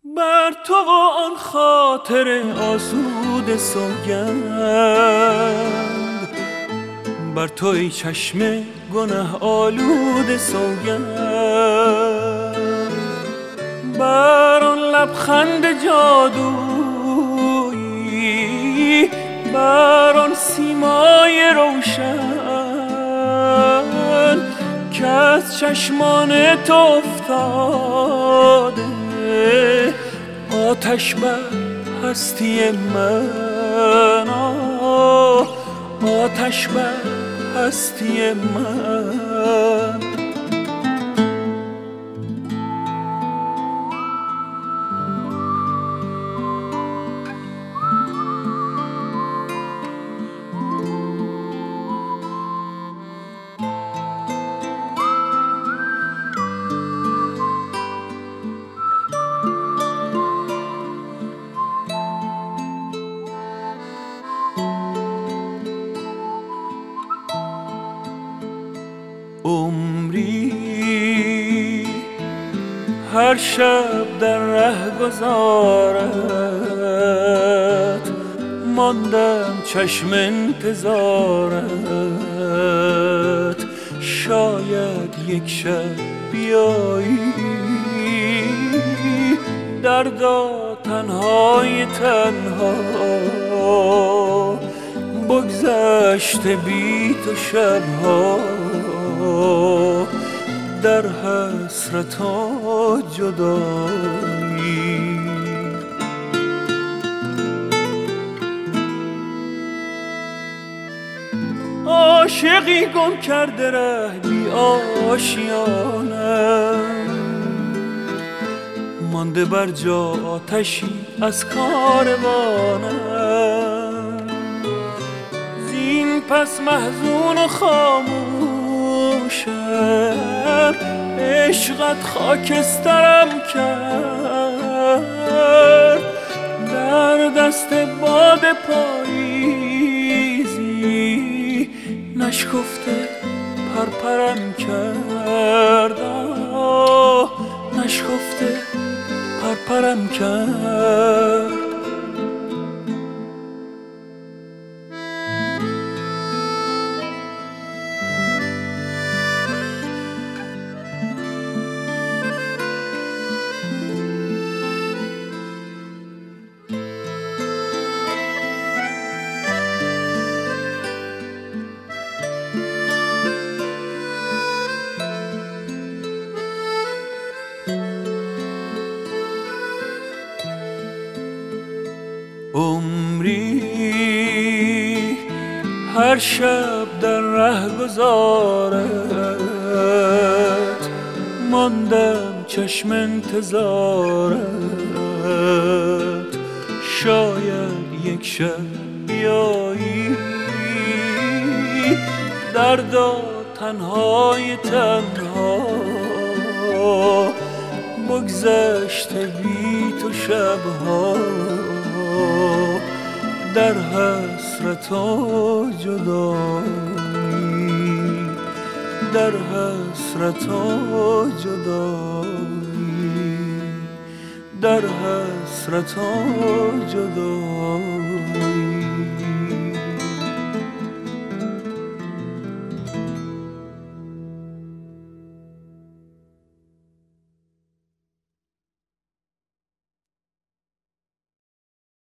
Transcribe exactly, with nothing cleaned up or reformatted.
بر تو و آن خاطر آسوده سوگند، بر تو ای چشم گناه آلوده سوگند، بر آن لبخند جادویی، بر آن سیمای روشن که از چشمان تو افتاده، آتش بر هستی من، آتش بر هستی من. عمری هر شب در رهگذارت، ماندم چشم انتظارت، شاید یک شب بیایی دردا تنهای تنها، بگذشته بی تو شبها در حسرت و جدایی. عاشقی گم کرده ره بی آشیانم، مانده بر جا آتشی از کاروانم، زین پس محزون و خاموشم، عشقت خاکسترم کرد، در دست باد پاییزی نشکفته پرپرم کرد، نشکفته پرپرم کرد. عمری هر شب در رهگذارت، ماندم چشم انتظارت، شاید یک شب بیایی دردا تنهای تنها، بگذشته بی تو شبها در حسرت و جدایی، در حسرت و جدایی، در حسرت و جدایی.